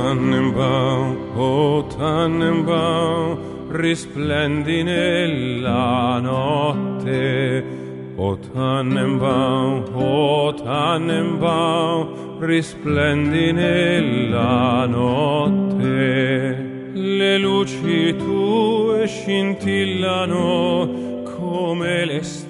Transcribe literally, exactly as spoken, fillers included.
Tannenbaum, o Tannenbaum, risplendi nella notte. O Tannenbaum, o Tannenbaum, risplendi nella notte. Le luci tue scintillano come le stelle